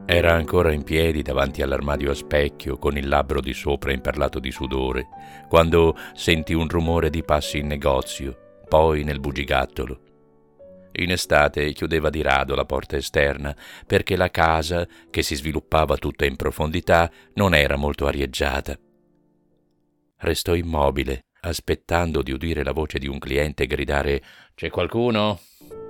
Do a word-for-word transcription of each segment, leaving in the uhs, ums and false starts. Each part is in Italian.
Era ancora in piedi davanti all'armadio a specchio, con il labbro di sopra imperlato di sudore, quando sentì un rumore di passi in negozio, poi nel bugigattolo. In estate chiudeva di rado la porta esterna, perché la casa, che si sviluppava tutta in profondità, non era molto arieggiata. Restò immobile, aspettando di udire la voce di un cliente gridare «C'è qualcuno?»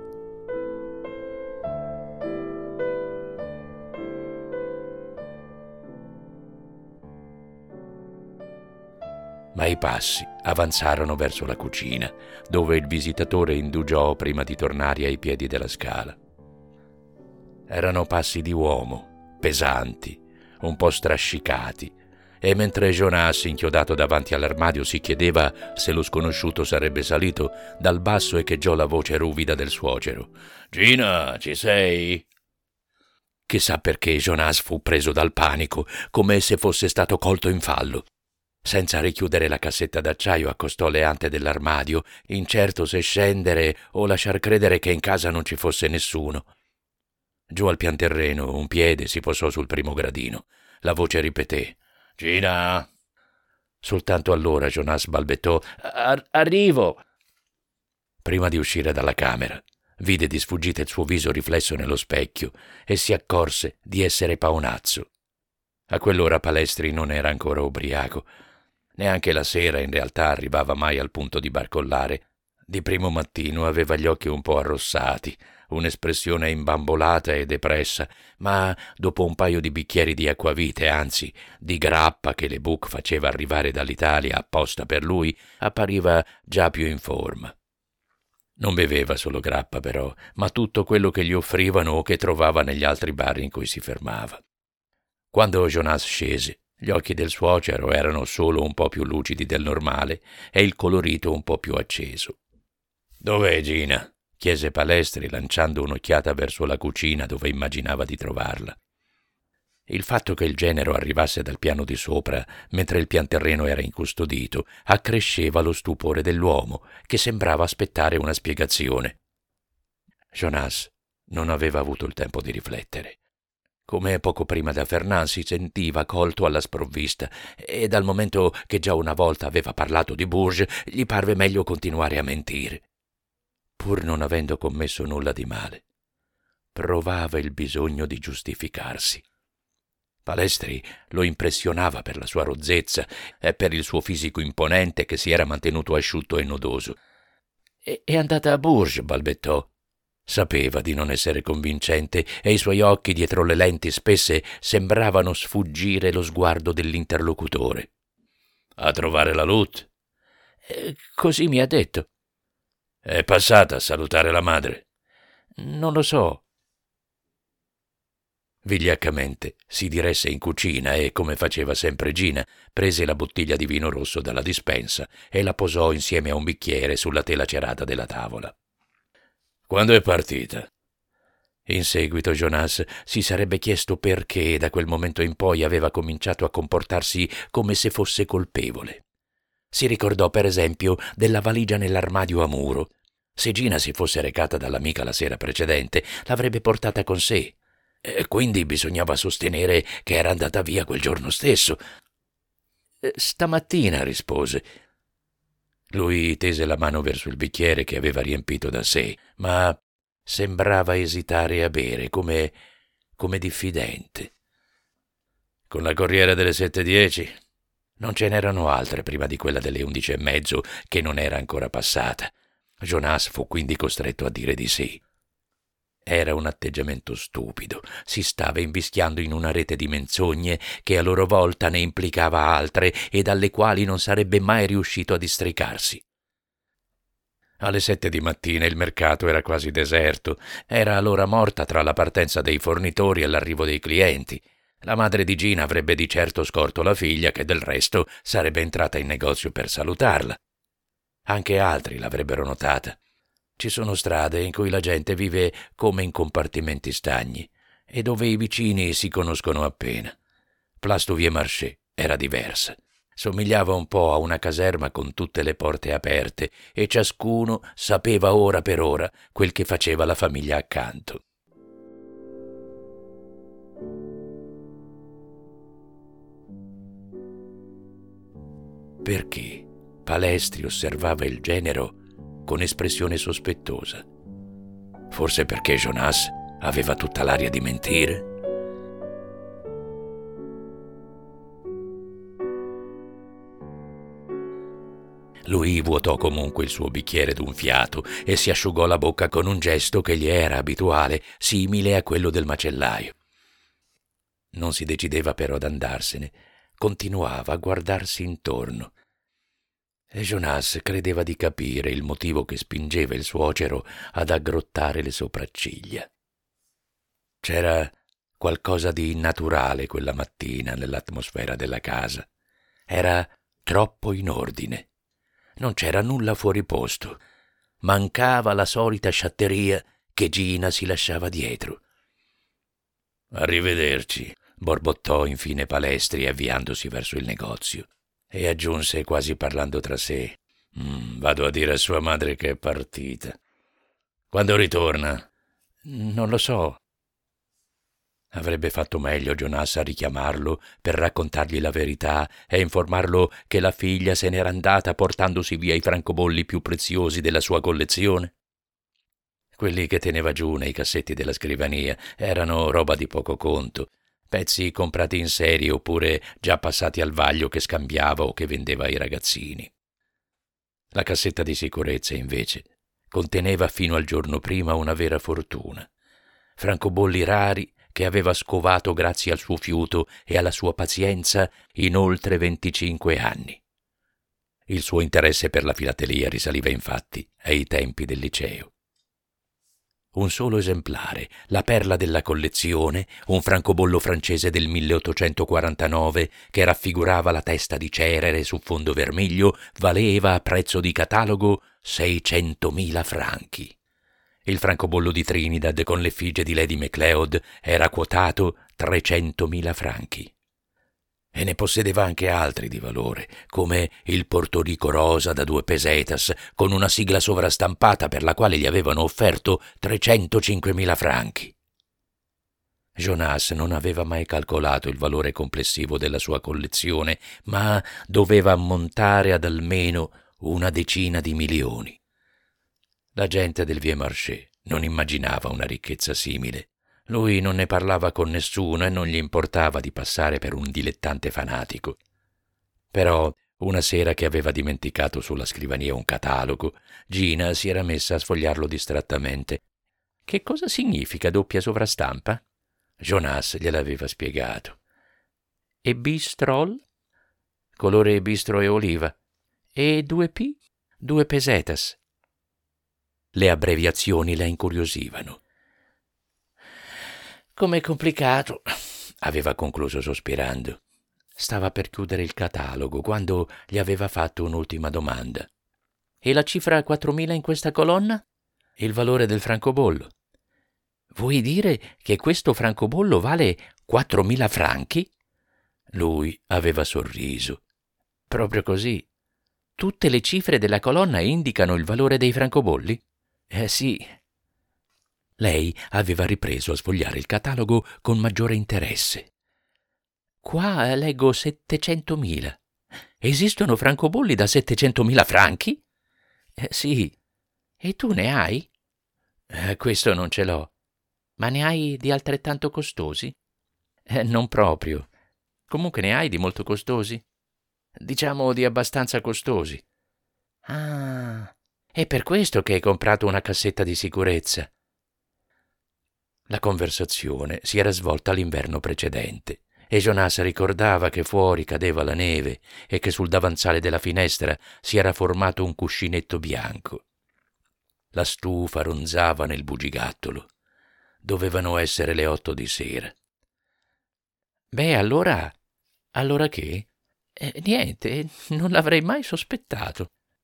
Ma i passi avanzarono verso la cucina, dove il visitatore indugiò prima di tornare ai piedi della scala. Erano passi di uomo, pesanti, un po' strascicati, e mentre Jonas, inchiodato davanti all'armadio, si chiedeva se lo sconosciuto sarebbe salito, dal basso echeggiò la voce ruvida del suocero. «Gina, ci sei?» Chissà perché Jonas fu preso dal panico, come se fosse stato colto in fallo. Senza richiudere la cassetta d'acciaio accostò le ante dell'armadio, incerto se scendere o lasciar credere che in casa non ci fosse nessuno. Giù al pian terreno un piede si posò sul primo gradino. La voce ripeté «Gina!». Soltanto allora Jonas balbettò Ar- «Arrivo!». Prima di uscire dalla camera, vide di sfuggita il suo viso riflesso nello specchio e si accorse di essere paonazzo. A quell'ora Palestri non era ancora ubriaco. Neanche la sera in realtà arrivava mai al punto di barcollare. Di primo mattino aveva gli occhi un po' arrossati, un'espressione imbambolata e depressa, ma dopo un paio di bicchieri di acquavite, anzi di grappa che le Buc faceva arrivare dall'Italia apposta per lui, appariva già più in forma. Non beveva solo grappa però, ma tutto quello che gli offrivano o che trovava negli altri bar in cui si fermava. Quando Jonas scese, gli occhi del suocero erano solo un po' più lucidi del normale e il colorito un po' più acceso. «Dov'è Gina?» chiese Palestri, lanciando un'occhiata verso la cucina dove immaginava di trovarla. Il fatto che il genero arrivasse dal piano di sopra, mentre il pianterreno era incustodito, accresceva lo stupore dell'uomo, che sembrava aspettare una spiegazione. Jonas non aveva avuto il tempo di riflettere. Come poco prima da Fernand si sentiva colto alla sprovvista e dal momento che già una volta aveva parlato di Bourges gli parve meglio continuare a mentire. Pur non avendo commesso nulla di male, provava il bisogno di giustificarsi. Palestri lo impressionava per la sua rozzezza e per il suo fisico imponente che si era mantenuto asciutto e nodoso. «È, è andata a Bourges», balbettò. Sapeva di non essere convincente e i suoi occhi dietro le lenti spesse sembravano sfuggire lo sguardo dell'interlocutore. «A trovare la Lut?» Eh, «Così mi ha detto». «È passata a salutare la madre?» «Non lo so». Vigliaccamente si diresse in cucina e, come faceva sempre Gina, prese la bottiglia di vino rosso dalla dispensa e la posò insieme a un bicchiere sulla tela cerata della tavola. «Quando è partita?» In seguito Jonas si sarebbe chiesto perché da quel momento in poi aveva cominciato a comportarsi come se fosse colpevole. Si ricordò per esempio della valigia nell'armadio a muro. Se Gina si fosse recata dall'amica la sera precedente, l'avrebbe portata con sé. E quindi bisognava sostenere che era andata via quel giorno stesso. «Stamattina», rispose. Lui tese la mano verso il bicchiere che aveva riempito da sé, ma sembrava esitare a bere, come, come diffidente. «Con la corriera delle sette e dieci?» Non ce n'erano altre prima di quella delle undici e mezzo, che non era ancora passata. Jonas fu quindi costretto a dire di sì. Era un atteggiamento stupido, si stava invischiando in una rete di menzogne che a loro volta ne implicava altre e dalle quali non sarebbe mai riuscito a districarsi. Alle sette di mattina il mercato era quasi deserto, era l'ora morta tra la partenza dei fornitori e l'arrivo dei clienti. La madre di Gina avrebbe di certo scorto la figlia che del resto sarebbe entrata in negozio per salutarla. Anche altri l'avrebbero notata. Ci sono strade in cui la gente vive come in compartimenti stagni e dove i vicini si conoscono appena. Place du Vieux-Marché era diversa. Somigliava un po' a una caserma con tutte le porte aperte e ciascuno sapeva ora per ora quel che faceva la famiglia accanto. perché Palestri osservava il genero con espressione sospettosa. Forse perché Jonas aveva tutta l'aria di mentire? Lui vuotò comunque il suo bicchiere d'un fiato e si asciugò la bocca con un gesto che gli era abituale, simile a quello del macellaio. Non si decideva però ad andarsene, continuava a guardarsi intorno. E Jonas credeva di capire il motivo che spingeva il suocero ad aggrottare le sopracciglia. C'era qualcosa di innaturale quella mattina nell'atmosfera della casa. Era troppo in ordine. Non c'era nulla fuori posto. Mancava la solita sciatteria che Gina si lasciava dietro. «Arrivederci», borbottò infine Palestri avviandosi verso il negozio, e aggiunse quasi parlando tra sé: mm, «Vado a dire a sua madre che è partita. Quando ritorna?» «Non lo so». Avrebbe fatto meglio Jonas a richiamarlo per raccontargli la verità e informarlo che la figlia se n'era andata portandosi via i francobolli più preziosi della sua collezione. Quelli che teneva giù nei cassetti della scrivania erano roba di poco conto, pezzi comprati in serie oppure già passati al vaglio che scambiava o che vendeva ai ragazzini. La cassetta di sicurezza, invece, conteneva fino al giorno prima una vera fortuna. Francobolli rari che aveva scovato grazie al suo fiuto e alla sua pazienza in oltre venticinque anni. Il suo interesse per la filatelia risaliva infatti ai tempi del liceo. Un solo esemplare, la perla della collezione, un francobollo francese del milleottocentoquarantanove che raffigurava la testa di Cerere su fondo vermiglio, valeva a prezzo di catalogo seicentomila franchi. Il francobollo di Trinidad con l'effigie di Lady MacLeod era quotato trecentomila franchi. E ne possedeva anche altri di valore, come il Porto Rico rosa da due pesetas, con una sigla sovrastampata per la quale gli avevano offerto trecentocinquemila franchi. Jonas non aveva mai calcolato il valore complessivo della sua collezione, ma doveva ammontare ad almeno una decina di milioni. La gente del Vieux Marché non immaginava una ricchezza simile. Lui non ne parlava con nessuno e non gli importava di passare per un dilettante fanatico. Però, una sera che aveva dimenticato sulla scrivania un catalogo, Gina si era messa a sfogliarlo distrattamente. «Che cosa significa doppia sovrastampa?» Jonas gliel'aveva spiegato. «E bistrol?» «Colore bistro e oliva». «E due P?» «Due pesetas». Le abbreviazioni la incuriosivano. «Com'è complicato», aveva concluso sospirando. Stava per chiudere il catalogo quando gli aveva fatto un'ultima domanda. «E la cifra quattromila in questa colonna?» «Il valore del francobollo». «Vuoi dire che questo francobollo vale quattromila franchi?» Lui aveva sorriso. «Proprio così. Tutte le cifre della colonna indicano il valore dei francobolli?» «Eh sì». Lei aveva ripreso a sfogliare il catalogo con maggiore interesse. «Qua leggo settecentomila. Esistono francobolli da settecentomila franchi?» Eh, «Sì». «E tu ne hai?» Eh, «Questo non ce l'ho». «Ma ne hai di altrettanto costosi?» Eh, «Non proprio. Comunque ne hai di molto costosi?» «Diciamo di abbastanza costosi». «Ah, è per questo che hai comprato una cassetta di sicurezza». La conversazione si era svolta l'inverno precedente e Jonas ricordava che fuori cadeva la neve e che sul davanzale della finestra si era formato un cuscinetto bianco. La stufa ronzava nel bugigattolo. Dovevano essere le otto di sera. «Beh, allora... allora che?» Eh, «Niente, non l'avrei mai sospettato».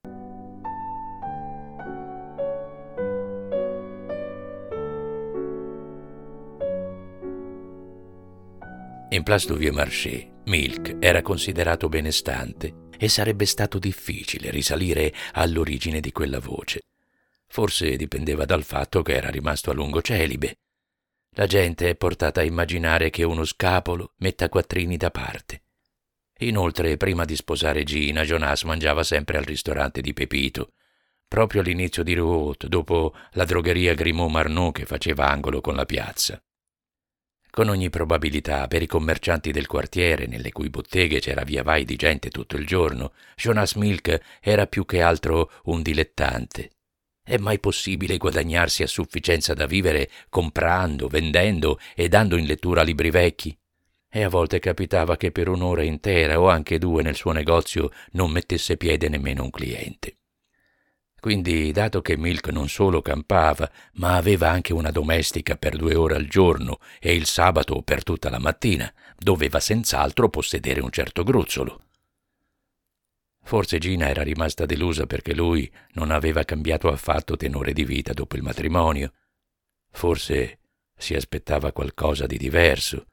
In Place du Vieux Marché, Milk era considerato benestante e sarebbe stato difficile risalire all'origine di quella voce. Forse dipendeva dal fatto che era rimasto a lungo celibe. La gente è portata a immaginare che uno scapolo metta quattrini da parte. Inoltre, prima di sposare Gina, Jonas mangiava sempre al ristorante di Pepito, proprio all'inizio di route, dopo la drogheria Grimaud Marnot che faceva angolo con la piazza. Con ogni probabilità, per i commercianti del quartiere, nelle cui botteghe c'era via vai di gente tutto il giorno, Jonas Milk era più che altro un dilettante. È mai possibile guadagnarsi a sufficienza da vivere comprando, vendendo e dando in lettura libri vecchi? E a volte capitava che per un'ora intera o anche due nel suo negozio non mettesse piede nemmeno un cliente. Quindi, dato che Milk non solo campava, ma aveva anche una domestica per due ore al giorno e il sabato per tutta la mattina, doveva senz'altro possedere un certo gruzzolo. Forse Gina era rimasta delusa perché lui non aveva cambiato affatto tenore di vita dopo il matrimonio. Forse si aspettava qualcosa di diverso.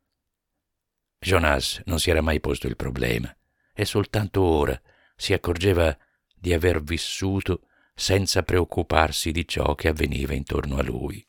Jonas non si era mai posto il problema e soltanto ora si accorgeva di aver vissuto senza preoccuparsi di ciò che avveniva intorno a lui.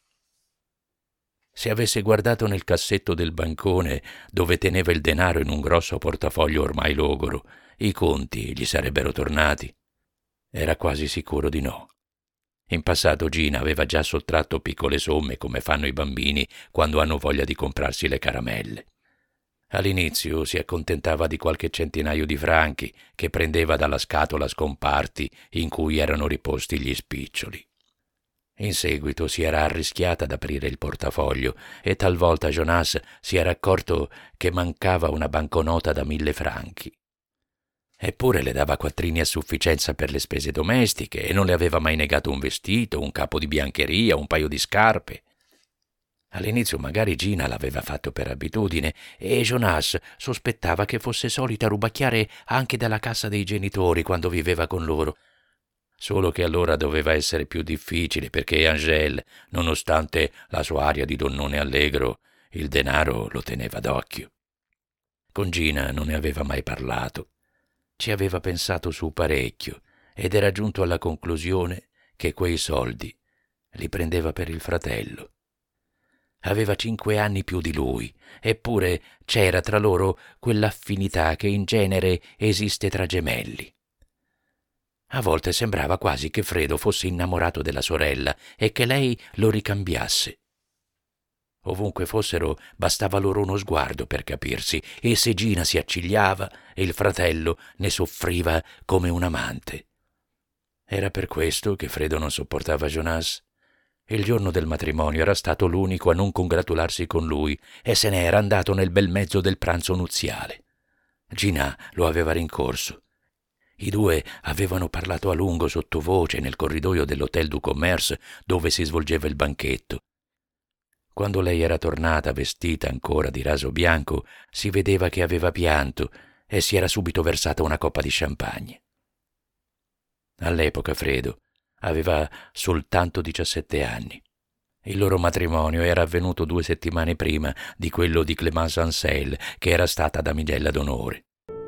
Se avesse guardato nel cassetto del bancone dove teneva il denaro in un grosso portafoglio ormai logoro, i conti gli sarebbero tornati. Era quasi sicuro di no. In passato Gina aveva già sottratto piccole somme come fanno i bambini quando hanno voglia di comprarsi le caramelle. All'inizio si accontentava di qualche centinaio di franchi che prendeva dalla scatola scomparti in cui erano riposti gli spiccioli. In seguito si era arrischiata ad aprire il portafoglio e talvolta Jonas si era accorto che mancava una banconota da mille franchi. Eppure le dava quattrini a sufficienza per le spese domestiche e non le aveva mai negato un vestito, un capo di biancheria, un paio di scarpe. All'inizio magari Gina l'aveva fatto per abitudine e Jonas sospettava che fosse solita rubacchiare anche dalla cassa dei genitori quando viveva con loro. Solo che allora doveva essere più difficile perché Angèle, nonostante la sua aria di donnone allegro, il denaro lo teneva d'occhio. Con Gina non ne aveva mai parlato. Ci aveva pensato su parecchio ed era giunto alla conclusione che quei soldi li prendeva per il fratello. Aveva cinque anni più di lui, eppure c'era tra loro quell'affinità che in genere esiste tra gemelli. A volte sembrava quasi che Fredo fosse innamorato della sorella e che lei lo ricambiasse. Ovunque fossero, bastava loro uno sguardo per capirsi, e se Gina si accigliava, il fratello ne soffriva come un amante. Era per questo che Fredo non sopportava Jonas. Il giorno del matrimonio era stato l'unico a non congratularsi con lui e se ne era andato nel bel mezzo del pranzo nuziale. Gina lo aveva rincorso. I due avevano parlato a lungo sottovoce nel corridoio dell'Hôtel du Commerce dove si svolgeva il banchetto. Quando lei era tornata vestita ancora di raso bianco, si vedeva che aveva pianto e si era subito versata una coppa di champagne. All'epoca Fredo aveva soltanto diciassette anni. Il loro matrimonio era avvenuto due settimane prima di quello di Clémence Ansel, che era stata damigella d'onore.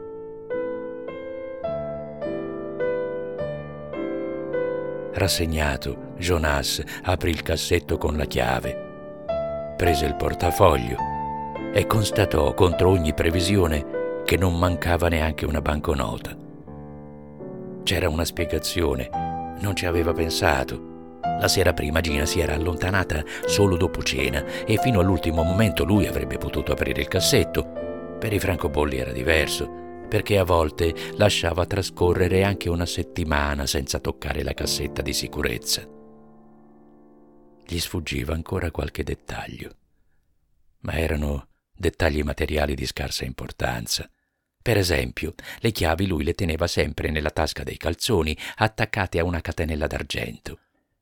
Rassegnato, Jonas aprì il cassetto con la chiave, prese il portafoglio e constatò contro ogni previsione che non mancava neanche una banconota. C'era una spiegazione, non ci aveva pensato. La sera prima Gina si era allontanata solo dopo cena e fino all'ultimo momento lui avrebbe potuto aprire il cassetto. Per i francobolli era diverso, perché a volte lasciava trascorrere anche una settimana senza toccare la cassetta di sicurezza. Gli sfuggiva ancora qualche dettaglio, ma erano dettagli materiali di scarsa importanza. Per esempio, le chiavi lui le teneva sempre nella tasca dei calzoni, attaccate a una catenella d'argento.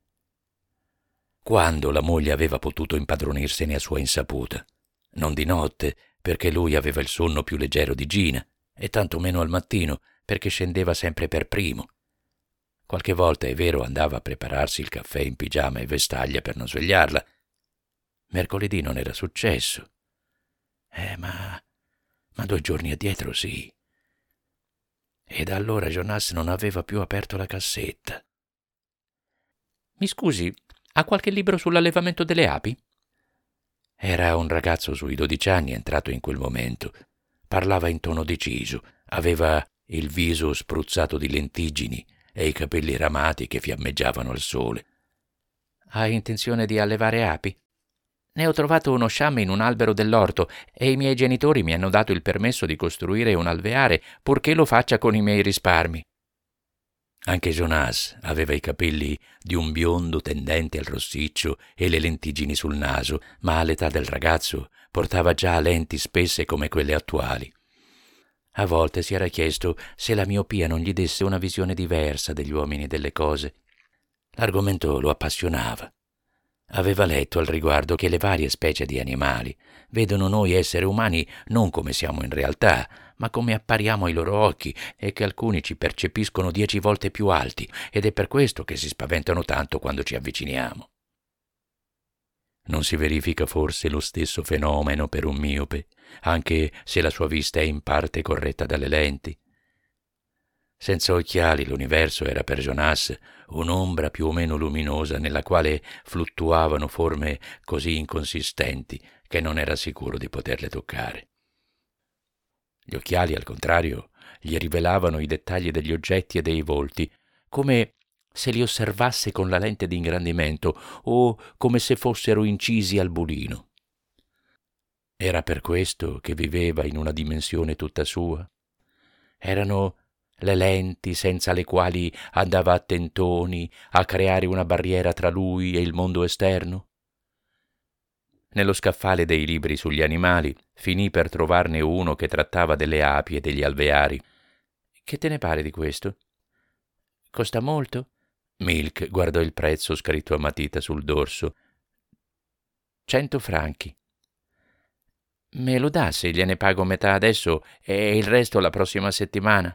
Quando la moglie aveva potuto impadronirsene a sua insaputa? Non di notte, perché lui aveva il sonno più leggero di Gina, e tanto meno al mattino, perché scendeva sempre per primo. Qualche volta, è vero, andava a prepararsi il caffè in pigiama e vestaglia per non svegliarla. Mercoledì non era successo. Eh, ma... ma due giorni addietro sì. E da allora Jonas non aveva più aperto la cassetta. «Mi scusi, ha qualche libro sull'allevamento delle api?» Era un ragazzo sui dodici anni entrato in quel momento. Parlava in tono deciso, aveva il viso spruzzato di lentiggini e i capelli ramati che fiammeggiavano al sole. «Hai intenzione di allevare api?» «Ne ho trovato uno sciame in un albero dell'orto e i miei genitori mi hanno dato il permesso di costruire un alveare, purché lo faccia con i miei risparmi». Anche Jonas aveva i capelli di un biondo tendente al rossiccio e le lentiggini sul naso, ma all'età del ragazzo portava già lenti spesse come quelle attuali. A volte si era chiesto se la miopia non gli desse una visione diversa degli uomini e delle cose. L'argomento lo appassionava. Aveva letto al riguardo che le varie specie di animali vedono noi esseri umani non come siamo in realtà, ma come appariamo ai loro occhi, e che alcuni ci percepiscono dieci volte più alti, ed è per questo che si spaventano tanto quando ci avviciniamo. Non si verifica forse lo stesso fenomeno per un miope, anche se la sua vista è in parte corretta dalle lenti? Senza occhiali l'universo era per Jonas un'ombra più o meno luminosa nella quale fluttuavano forme così inconsistenti che non era sicuro di poterle toccare. Gli occhiali, al contrario, gli rivelavano i dettagli degli oggetti e dei volti, come se li osservasse con la lente di ingrandimento o come se fossero incisi al bulino. Era per questo che viveva in una dimensione tutta sua? Erano le lenti senza le quali andava a tentoni a creare una barriera tra lui e il mondo esterno? Nello scaffale dei libri sugli animali finì per trovarne uno che trattava delle api e degli alveari. «Che te ne pare di questo?» «Costa molto?» Milk guardò il prezzo scritto a matita sul dorso. «Cento franchi». «Me lo dà se gliene pago metà adesso e il resto la prossima settimana?»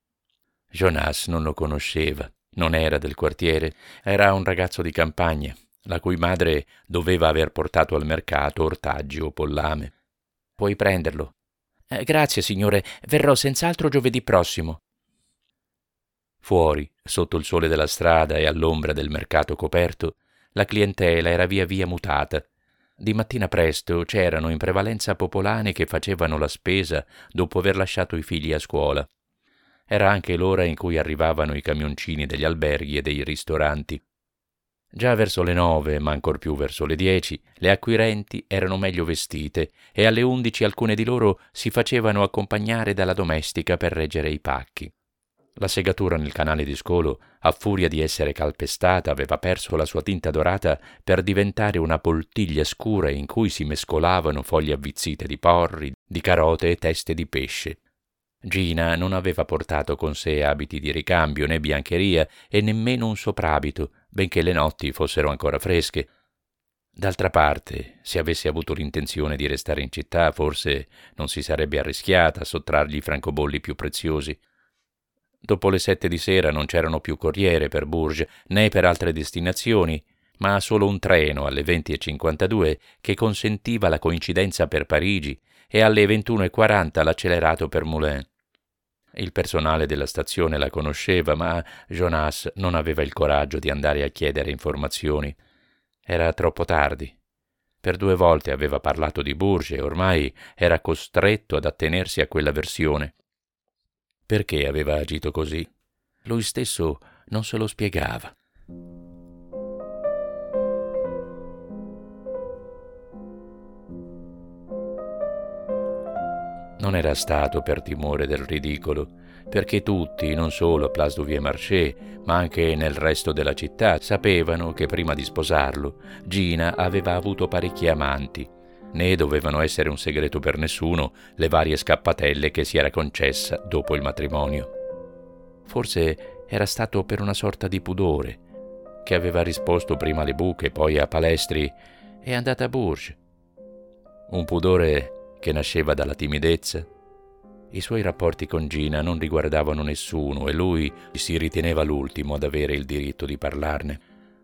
Jonas non lo conosceva, non era del quartiere, era un ragazzo di campagna, la cui madre doveva aver portato al mercato ortaggi o pollame. «Puoi prenderlo». Eh, «Grazie, signore, verrò senz'altro giovedì prossimo». Fuori, sotto il sole della strada e all'ombra del mercato coperto, la clientela era via via mutata. Di mattina presto c'erano in prevalenza popolani che facevano la spesa dopo aver lasciato i figli a scuola. Era anche l'ora in cui arrivavano i camioncini degli alberghi e dei ristoranti. Già verso le nove, ma ancor più verso le dieci, le acquirenti erano meglio vestite e alle undici alcune di loro si facevano accompagnare dalla domestica per reggere i pacchi. La segatura nel canale di scolo, a furia di essere calpestata, aveva perso la sua tinta dorata per diventare una poltiglia scura in cui si mescolavano foglie avvizzite di porri, di carote e teste di pesce. Gina non aveva portato con sé abiti di ricambio né biancheria e nemmeno un soprabito, benché le notti fossero ancora fresche. D'altra parte, se avesse avuto l'intenzione di restare in città, forse non si sarebbe arrischiata a sottrargli i francobolli più preziosi. Dopo le sette di sera non c'erano più corriere per Bourges né per altre destinazioni, ma solo un treno alle venti e cinquantadue che consentiva la coincidenza per Parigi e alle ventuno e quaranta l'accelerato per Moulins. Il personale della stazione la conosceva, ma Jonas non aveva il coraggio di andare a chiedere informazioni. Era troppo tardi. Per due volte aveva parlato di Bourges e ormai era costretto ad attenersi a quella versione. Perché aveva agito così? Lui stesso non se lo spiegava. Non era stato per timore del ridicolo, perché tutti, non solo a Place du Vieux-Marché, ma anche nel resto della città, sapevano che prima di sposarlo Gina aveva avuto parecchi amanti, né dovevano essere un segreto per nessuno le varie scappatelle che si era concessa dopo il matrimonio. Forse era stato per una sorta di pudore, che aveva risposto prima alle buche, poi a Palestri e è andata a Bourges. Un pudore che nasceva dalla timidezza. I suoi rapporti con Gina non riguardavano nessuno e lui si riteneva l'ultimo ad avere il diritto di parlarne.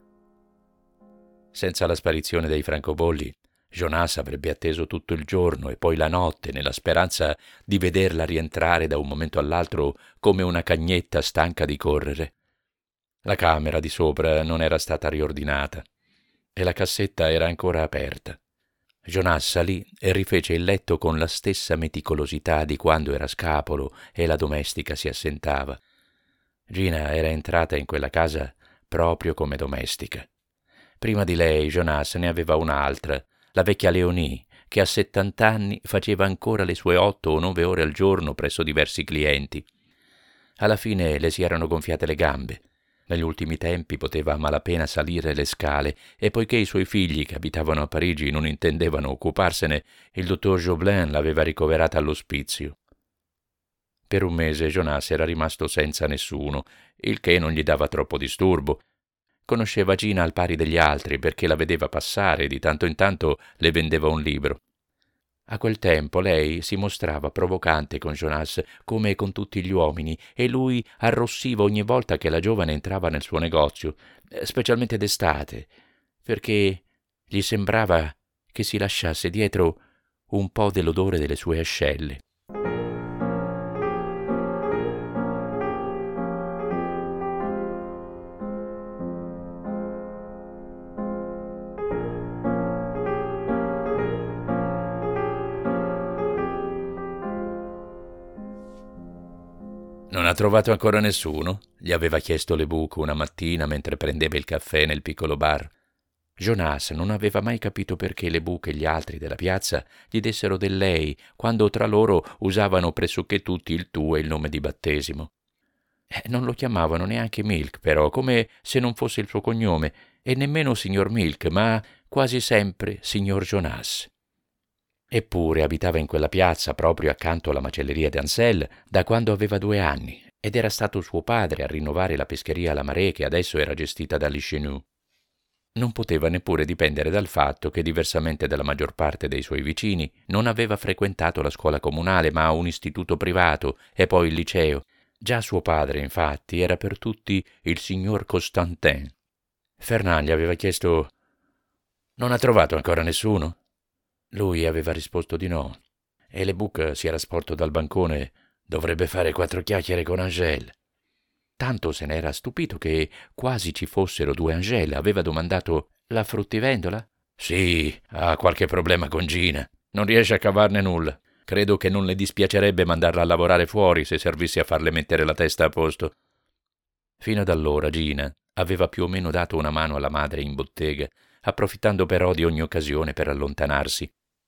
Senza la sparizione dei francobolli, Jonas avrebbe atteso tutto il giorno e poi la notte nella speranza di vederla rientrare da un momento all'altro come una cagnetta stanca di correre. La camera di sopra non era stata riordinata e la cassetta era ancora aperta. Jonas salì e rifece il letto con la stessa meticolosità di quando era scapolo e la domestica si assentava. Gina era entrata in quella casa proprio come domestica. Prima di lei Jonas ne aveva un'altra, la vecchia Léonie, che a settant'anni faceva ancora le sue otto o nove ore al giorno presso diversi clienti. Alla fine le si erano gonfiate le gambe. Negli ultimi tempi poteva a malapena salire le scale e poiché i suoi figli che abitavano a Parigi non intendevano occuparsene, il dottor Joblin l'aveva ricoverata all'ospizio. Per un mese Jonas era rimasto senza nessuno, il che non gli dava troppo disturbo. Conosceva Gina al pari degli altri perché la vedeva passare e di tanto in tanto le vendeva un libro. A quel tempo lei si mostrava provocante con Jonas come con tutti gli uomini e lui arrossiva ogni volta che la giovane entrava nel suo negozio, specialmente d'estate, perché gli sembrava che si lasciasse dietro un po' dell'odore delle sue ascelle. «Non ha trovato ancora nessuno?» gli aveva chiesto Lebuc una mattina mentre prendeva il caffè nel piccolo bar. Jonas non aveva mai capito perché Lebuc e gli altri della piazza gli dessero del lei quando tra loro usavano pressoché tutti il tu e il nome di battesimo. Eh, non lo chiamavano neanche Milk, però, come se non fosse il suo cognome, e nemmeno signor Milk, ma quasi sempre signor Jonas. Eppure abitava in quella piazza, proprio accanto alla macelleria d'Ansel, da quando aveva due anni, ed era stato suo padre a rinnovare la pescheria alla Marée che adesso era gestita da Lichenoux. Non poteva neppure dipendere dal fatto che, diversamente dalla maggior parte dei suoi vicini, non aveva frequentato la scuola comunale, ma un istituto privato e poi il liceo. Già suo padre, infatti, era per tutti il signor Constantin. Fernand gli aveva chiesto: «Non ha trovato ancora nessuno?» Lui aveva risposto di no, e Lebuc si era sporto dal bancone: «Dovrebbe fare quattro chiacchiere con Angèle». Tanto se n'era stupito che quasi ci fossero due Angèle. Aveva domandato: «La fruttivendola?» «Sì, ha qualche problema con Gina. Non riesce a cavarne nulla. Credo che non le dispiacerebbe mandarla a lavorare fuori se servisse a farle mettere la testa a posto». Fino ad allora Gina aveva più o meno dato una mano alla madre in bottega, approfittando però di ogni occasione per allontanarsi.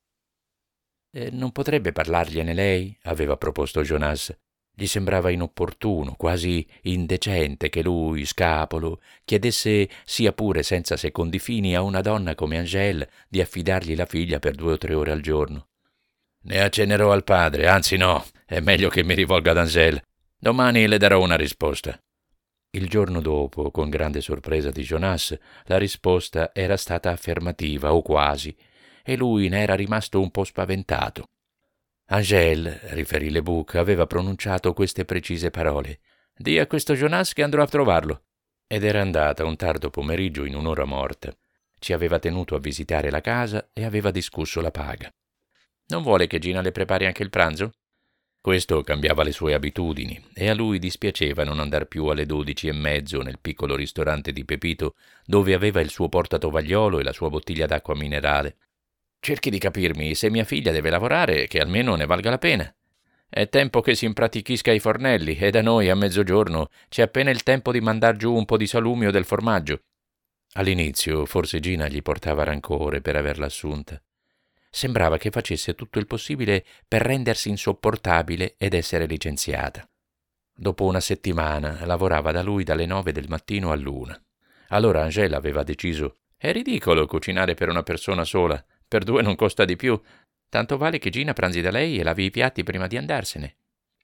Eh, «Non potrebbe parlargliene lei?» aveva proposto Jonas. Gli sembrava inopportuno, quasi indecente che lui, scapolo, chiedesse, sia pure senza secondi fini, a una donna come Angèle di affidargli la figlia per due o tre ore al giorno. «Ne accennerò al padre, anzi no, è meglio che mi rivolga ad Angèle. Domani le darò una risposta». Il giorno dopo, con grande sorpresa di Jonas, la risposta era stata affermativa, o quasi, e lui ne era rimasto un po' spaventato. Angèle, riferì Lebuc, aveva pronunciato queste precise parole: «Dì a questo Jonas che andrò a trovarlo». Ed era andata un tardo pomeriggio in un'ora morta. Ci aveva tenuto a visitare la casa e aveva discusso la paga. «Non vuole che Gina le prepari anche il pranzo?» Questo cambiava le sue abitudini e a lui dispiaceva non andar più alle dodici e mezzo nel piccolo ristorante di Pepito, dove aveva il suo portatovagliolo e la sua bottiglia d'acqua minerale. «Cerchi di capirmi, se mia figlia deve lavorare, che almeno ne valga la pena. È tempo che si impratichisca ai fornelli e da noi a mezzogiorno c'è appena il tempo di mandar giù un po' di salumi o del formaggio». All'inizio forse Gina gli portava rancore per averla assunta. Sembrava che facesse tutto il possibile per rendersi insopportabile ed essere licenziata. Dopo una settimana lavorava da lui dalle nove del mattino all'una. Allora Angèle aveva deciso: «È ridicolo cucinare per una persona sola, per due non costa di più. Tanto vale che Gina pranzi da lei e lavi i piatti prima di andarsene».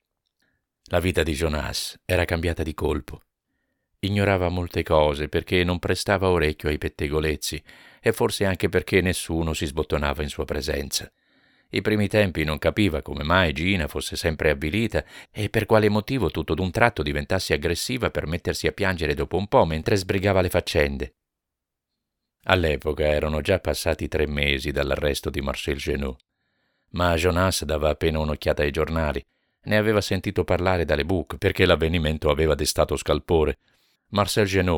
La vita di Jonas era cambiata di colpo. Ignorava molte cose perché non prestava orecchio ai pettegolezzi e forse anche perché nessuno si sbottonava in sua presenza. I primi tempi non capiva come mai Gina fosse sempre avvilita e per quale motivo tutto d'un tratto diventasse aggressiva per mettersi a piangere dopo un po' mentre sbrigava le faccende. All'epoca erano già passati tre mesi dall'arresto di Marcel Genoux, ma Jonas dava appena un'occhiata ai giornali. Ne aveva sentito parlare da Lebuc perché l'avvenimento aveva destato scalpore. Marcel Genoux,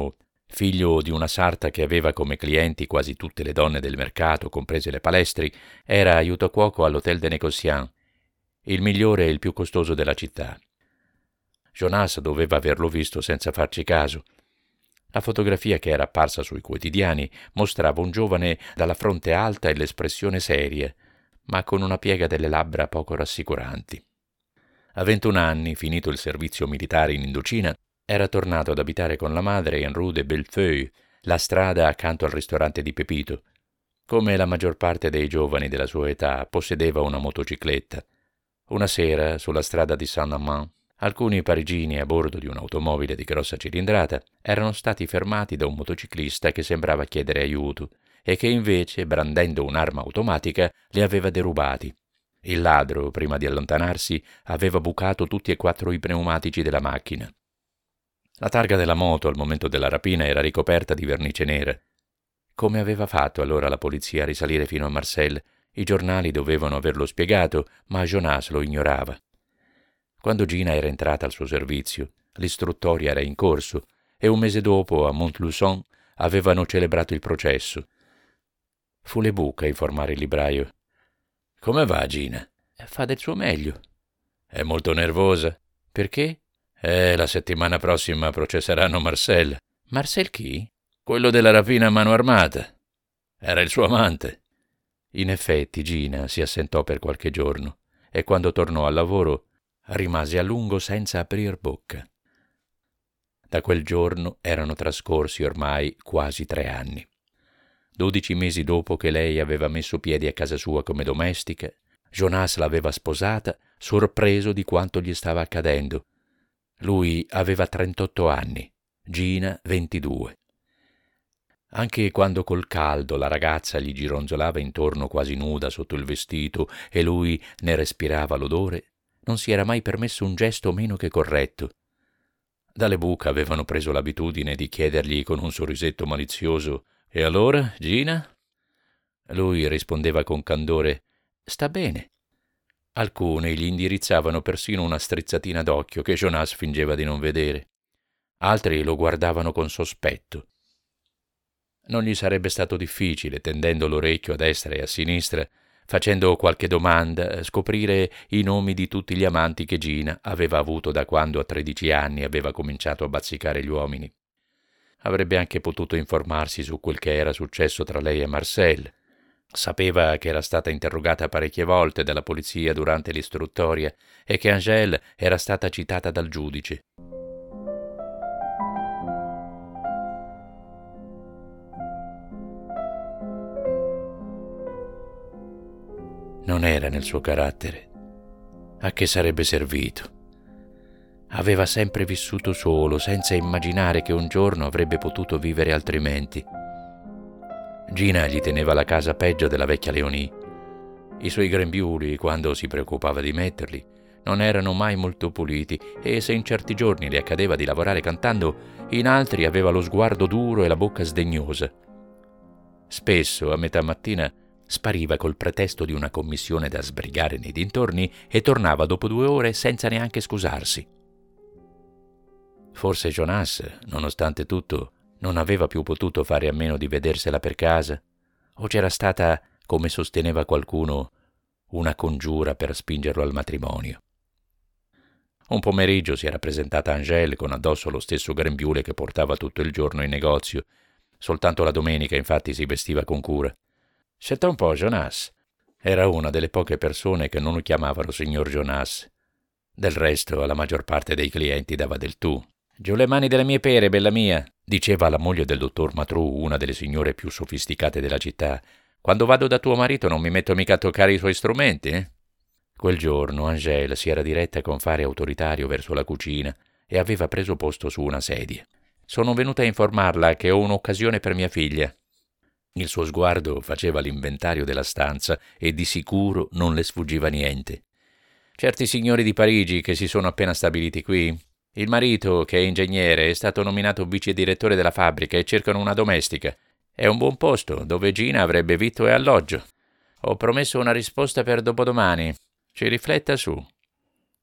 Figlio di una sarta che aveva come clienti quasi tutte le donne del mercato, comprese le palestri, era aiutacuoco all'Hôtel de Négociant, il migliore e il più costoso della città. Jonas doveva averlo visto senza farci caso. La fotografia che era apparsa sui quotidiani mostrava un giovane dalla fronte alta e l'espressione seria, ma con una piega delle labbra poco rassicuranti. A ventuno anni, finito il servizio militare in Indocina, era tornato ad abitare con la madre in Rue de Bellefeuille, la strada accanto al ristorante di Pepito. Come la maggior parte dei giovani della sua età, possedeva una motocicletta. Una sera, sulla strada di Saint-Amand, alcuni parigini a bordo di un'automobile di grossa cilindrata erano stati fermati da un motociclista che sembrava chiedere aiuto e che invece, brandendo un'arma automatica, li aveva derubati. Il ladro, prima di allontanarsi, aveva bucato tutti e quattro i pneumatici della macchina. La targa della moto al momento della rapina era ricoperta di vernice nera. Come aveva fatto allora la polizia a risalire fino a Marseille? I giornali dovevano averlo spiegato, ma Jonas lo ignorava. Quando Gina era entrata al suo servizio, l'istruttoria era in corso e un mese dopo a Montluçon avevano celebrato il processo. Fu Lebuc a informare il libraio. «Come va, Gina?» «Fa del suo meglio». «È molto nervosa?» «Perché?» «Eh, la settimana prossima processeranno Marcel». «Marcel chi?» «Quello della rapina a mano armata. Era il suo amante». In effetti Gina si assentò per qualche giorno e quando tornò al lavoro rimase a lungo senza aprir bocca. Da quel giorno erano trascorsi ormai quasi tre anni. Dodici mesi dopo che lei aveva messo piedi a casa sua come domestica, Jonas l'aveva sposata, sorpreso di quanto gli stava accadendo. Lui aveva trentotto anni, Gina ventidue. Anche quando col caldo la ragazza gli gironzolava intorno quasi nuda sotto il vestito e lui ne respirava l'odore, non si era mai permesso un gesto meno che corretto. Da Lebuc avevano preso l'abitudine di chiedergli con un sorrisetto malizioso «E allora, Gina?» Lui rispondeva con candore «Sta bene». Alcuni gli indirizzavano persino una strizzatina d'occhio che Jonas fingeva di non vedere. Altri lo guardavano con sospetto. Non gli sarebbe stato difficile, tendendo l'orecchio a destra e a sinistra, facendo qualche domanda, scoprire i nomi di tutti gli amanti che Gina aveva avuto da quando a tredici anni aveva cominciato a bazzicare gli uomini. Avrebbe anche potuto informarsi su quel che era successo tra lei e Marcel. Sapeva che era stata interrogata parecchie volte dalla polizia durante l'istruttoria e che Angèle era stata citata dal giudice. Non era nel suo carattere. A che sarebbe servito? Aveva sempre vissuto solo, senza immaginare che un giorno avrebbe potuto vivere altrimenti. Gina gli teneva la casa peggio della vecchia Leonie. I suoi grembiuli, quando si preoccupava di metterli, non erano mai molto puliti e se in certi giorni le accadeva di lavorare cantando, in altri aveva lo sguardo duro e la bocca sdegnosa. Spesso, a metà mattina, spariva col pretesto di una commissione da sbrigare nei dintorni e tornava dopo due ore senza neanche scusarsi. Forse Jonas, nonostante tutto, non aveva più potuto fare a meno di vedersela per casa, o c'era stata, come sosteneva qualcuno, una congiura per spingerlo al matrimonio. Un pomeriggio si era presentata Angèle con addosso lo stesso grembiule che portava tutto il giorno in negozio, soltanto la domenica infatti si vestiva con cura. «Senta un po', Jonas». Era una delle poche persone che non lo chiamavano signor Jonas. Del resto, alla maggior parte dei clienti dava del tu. «Giù le mani dalle mie pere, bella mia», diceva alla moglie del dottor Matrou, una delle signore più sofisticate della città. «Quando vado da tuo marito non mi metto mica a toccare i suoi strumenti, eh?» Quel giorno Angèle si era diretta con fare autoritario verso la cucina e aveva preso posto su una sedia. «Sono venuta a informarla che ho un'occasione per mia figlia». Il suo sguardo faceva l'inventario della stanza e di sicuro non le sfuggiva niente. «Certi signori di Parigi che si sono appena stabiliti qui, il marito, che è ingegnere, è stato nominato vice direttore della fabbrica e cercano una domestica. È un buon posto, dove Gina avrebbe vitto e alloggio. Ho promesso una risposta per dopodomani. Ci rifletta su».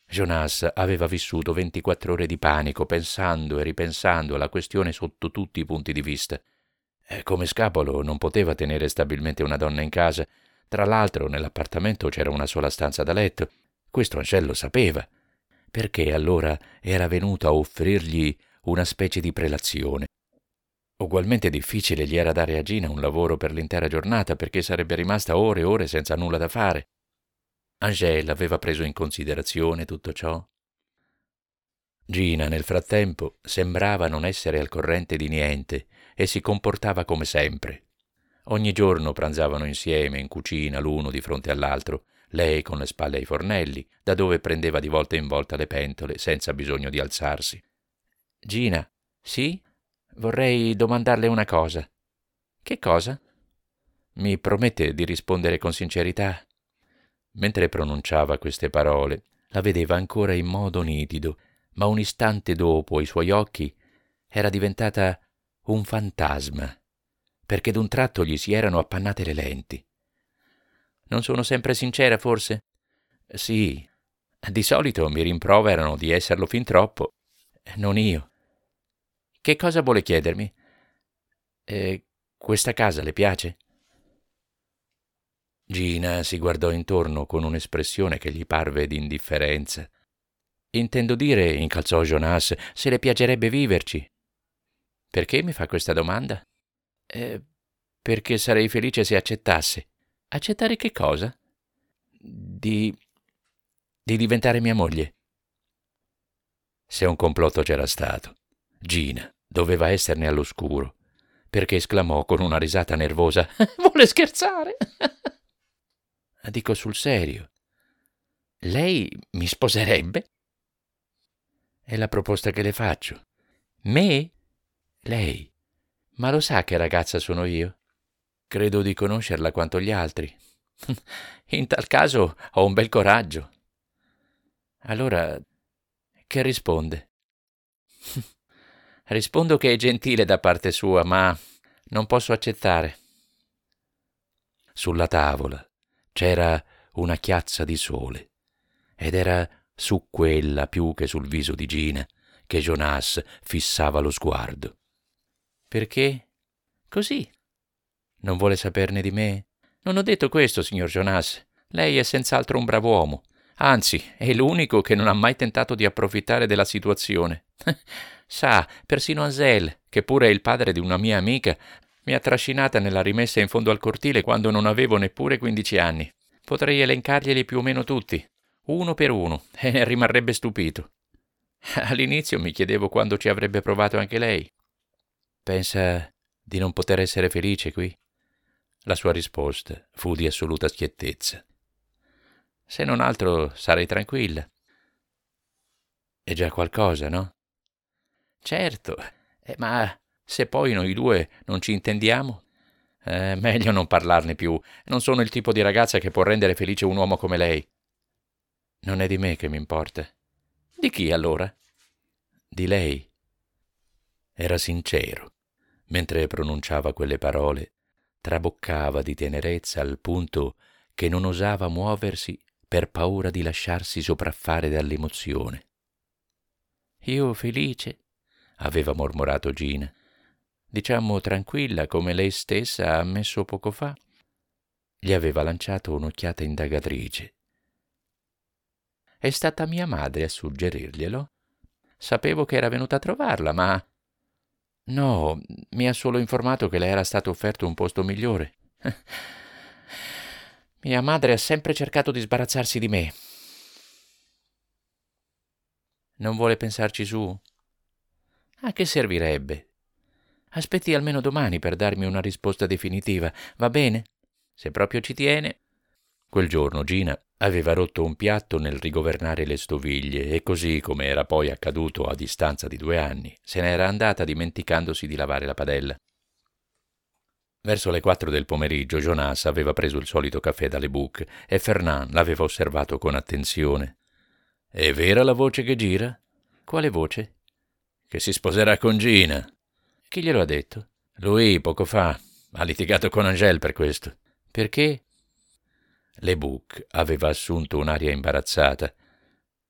Jonas aveva vissuto ventiquattro ore di panico, pensando e ripensando alla questione sotto tutti i punti di vista. E come scapolo non poteva tenere stabilmente una donna in casa. Tra l'altro nell'appartamento c'era una sola stanza da letto. Questo Angel lo sapeva. Perché allora era venuto a offrirgli una specie di prelazione? Ugualmente difficile gli era dare a Gina un lavoro per l'intera giornata, perché sarebbe rimasta ore e ore senza nulla da fare. Angel aveva preso in considerazione tutto ciò? Gina, nel frattempo, sembrava non essere al corrente di niente e si comportava come sempre. Ogni giorno pranzavano insieme in cucina l'uno di fronte all'altro, lei con le spalle ai fornelli, da dove prendeva di volta in volta le pentole senza bisogno di alzarsi. Gina, sì? Vorrei domandarle una cosa. Che cosa? Mi promette di rispondere con sincerità? Mentre pronunciava queste parole, la vedeva ancora in modo nitido, ma un istante dopo ai suoi occhi era diventata un fantasma, perché d'un tratto gli si erano appannate le lenti. Non sono sempre sincera, forse? Sì, di solito mi rimproverano di esserlo fin troppo, non io. Che cosa vuole chiedermi? Eh, questa casa le piace? Gina si guardò intorno con un'espressione che gli parve di indifferenza. Intendo dire, incalzò Jonas, se le piacerebbe viverci. Perché mi fa questa domanda? Eh, perché sarei felice se accettasse. Accettare che cosa? Di... di diventare mia moglie. Se un complotto c'era stato, Gina doveva esserne all'oscuro, perché esclamò con una risata nervosa: «Vuole scherzare?» Dico sul serio. Lei mi sposerebbe? È la proposta che le faccio. Me? Lei. Ma lo sa che ragazza sono io? Credo di conoscerla quanto gli altri. In tal caso ho un bel coraggio. Allora, che risponde? Rispondo che è gentile da parte sua, ma non posso accettare. Sulla tavola c'era una chiazza di sole, ed era su quella più che sul viso di Gina che Jonas fissava lo sguardo. Perché? Così. Non vuole saperne di me? Non ho detto questo, signor Jonas. Lei è senz'altro un brav'uomo. Anzi, è l'unico che non ha mai tentato di approfittare della situazione. Sa, persino Ansel, che pure è il padre di una mia amica, mi ha trascinata nella rimessa in fondo al cortile quando non avevo neppure quindici anni. Potrei elencarglieli più o meno tutti, uno per uno, e ne rimarrebbe stupito. All'inizio mi chiedevo quando ci avrebbe provato anche lei. Pensa di non poter essere felice qui? La sua risposta fu di assoluta schiettezza. Se non altro sarei tranquilla. È già qualcosa, no? Certo, eh, ma se poi noi due non ci intendiamo? Eh, meglio non parlarne più. Non sono il tipo di ragazza che può rendere felice un uomo come lei. Non è di me che mi importa. Di chi allora? Di lei. Era sincero. Mentre pronunciava quelle parole, traboccava di tenerezza al punto che non osava muoversi per paura di lasciarsi sopraffare dall'emozione. Io felice, aveva mormorato Gina, diciamo tranquilla come lei stessa ha ammesso poco fa. Gli aveva lanciato un'occhiata indagatrice. È stata mia madre a suggerirglielo? Sapevo che era venuta a trovarla, ma... No, mi ha solo informato che le era stato offerto un posto migliore. Mia madre ha sempre cercato di sbarazzarsi di me. Non vuole pensarci su? A che servirebbe? Aspetti almeno domani per darmi una risposta definitiva, va bene? Se proprio ci tiene. Quel giorno Gina aveva rotto un piatto nel rigovernare le stoviglie e così, come era poi accaduto a distanza di due anni, se n'era andata dimenticandosi di lavare la padella. Verso le quattro del pomeriggio Jonas aveva preso il solito caffè dalle Buc e Fernand l'aveva osservato con attenzione. «È vera la voce che gira?» «Quale voce?» «Che si sposerà con Gina». «Chi glielo ha detto?» «Lui, poco fa. Ha litigato con Angel per questo». «Perché?» Le Buc aveva assunto un'aria imbarazzata.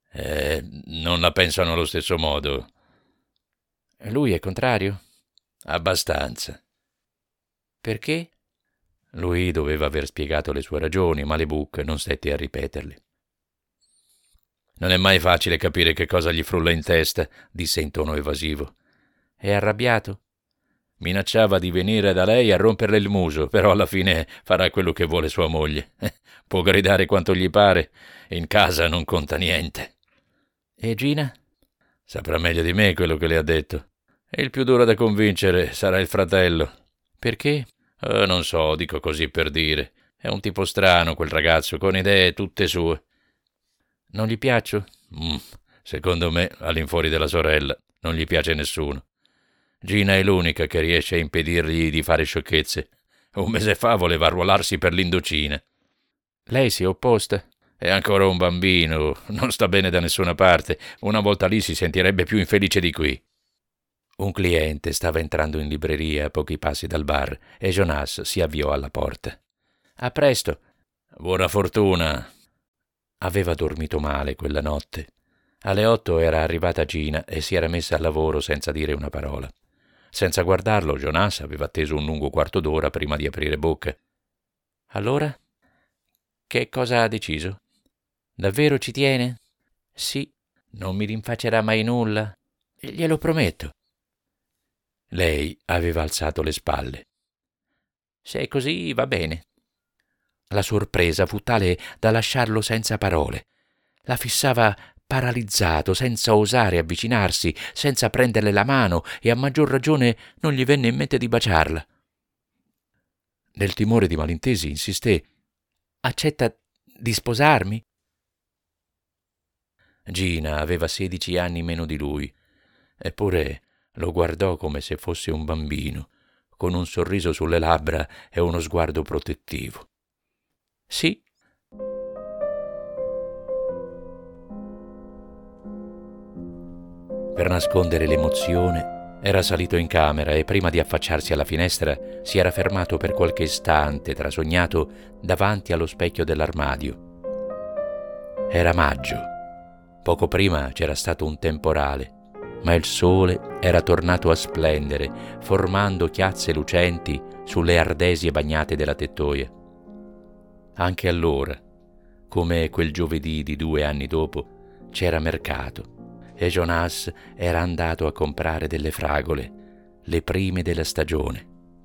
Eh, non la pensano allo stesso modo. Lui è contrario? Abbastanza. Perché? Lui doveva aver spiegato le sue ragioni, ma Lebuc non stette a ripeterle. Non è mai facile capire che cosa gli frulla in testa, disse in tono evasivo. È arrabbiato? Minacciava di venire da lei a romperle il muso, però alla fine farà quello che vuole sua moglie. Può gridare quanto gli pare, in casa non conta niente. E Gina? Saprà meglio di me quello che le ha detto. E il più duro da convincere sarà il fratello. Perché? Oh, non so, dico così per dire. È un tipo strano quel ragazzo, con idee tutte sue. Non gli piaccio? Mm, secondo me, all'infuori della sorella, non gli piace nessuno. Gina è l'unica che riesce a impedirgli di fare sciocchezze. Un mese fa voleva arruolarsi per l'Indocina. Lei si è opposta? È ancora un bambino, non sta bene da nessuna parte. Una volta lì si sentirebbe più infelice di qui. Un cliente stava entrando in libreria a pochi passi dal bar e Jonas si avviò alla porta. A presto. Buona fortuna. Aveva dormito male quella notte. Alle otto era arrivata Gina e si era messa al lavoro senza dire una parola. Senza guardarlo, Jonas aveva atteso un lungo quarto d'ora prima di aprire bocca. Allora? Che cosa ha deciso? Davvero ci tiene? Sì. Non mi rinfaccerà mai nulla? Glielo prometto. Lei aveva alzato le spalle. Se è così, va bene. La sorpresa fu tale da lasciarlo senza parole. La fissava paralizzato, senza osare avvicinarsi, senza prenderle la mano, e a maggior ragione non gli venne in mente di baciarla. Nel timore di malintesi insisté. Accetta di sposarmi? Gina aveva sedici anni meno di lui, eppure lo guardò come se fosse un bambino, con un sorriso sulle labbra e uno sguardo protettivo. Sì. Per nascondere l'emozione, era salito in camera e prima di affacciarsi alla finestra si era fermato per qualche istante, trasognato, davanti allo specchio dell'armadio. Era maggio. Poco prima c'era stato un temporale, ma il sole era tornato a splendere, formando chiazze lucenti sulle ardesie bagnate della tettoia. Anche allora, come quel giovedì di due anni dopo, c'era mercato e Jonas era andato a comprare delle fragole, le prime della stagione.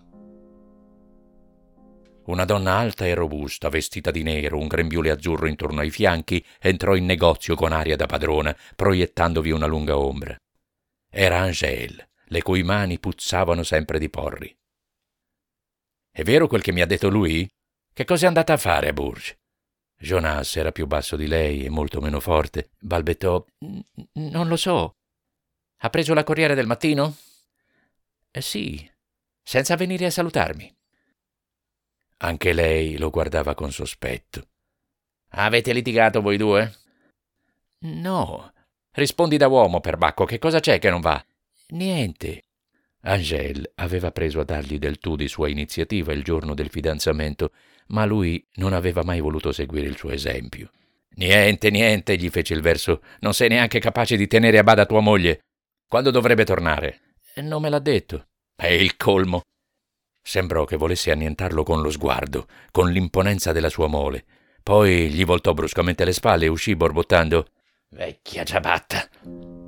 Una donna alta e robusta, vestita di nero, un grembiule azzurro intorno ai fianchi, entrò in negozio con aria da padrona, proiettandovi una lunga ombra. Era Angèle, le cui mani puzzavano sempre di porri. «È vero quel che mi ha detto lui? Che cosa è andata a fare a Bourges?» Jonas era più basso di lei e molto meno forte. Balbettò: «Non lo so. Ha preso la Corriere del Mattino?» «Eh sì, senza venire a salutarmi.» Anche lei lo guardava con sospetto. «Avete litigato voi due?» «No.» «Rispondi da uomo, perbacco, che cosa c'è che non va?» «Niente.» Angèle aveva preso a dargli del tu di sua iniziativa il giorno del fidanzamento, ma lui non aveva mai voluto seguire il suo esempio. «Niente, niente», gli fece il verso. «Non sei neanche capace di tenere a bada tua moglie. Quando dovrebbe tornare?» «Non me l'ha detto.» «È il colmo.» Sembrò che volesse annientarlo con lo sguardo, con l'imponenza della sua mole. Poi gli voltò bruscamente le spalle e uscì borbottando: «Vecchia ciabatta!»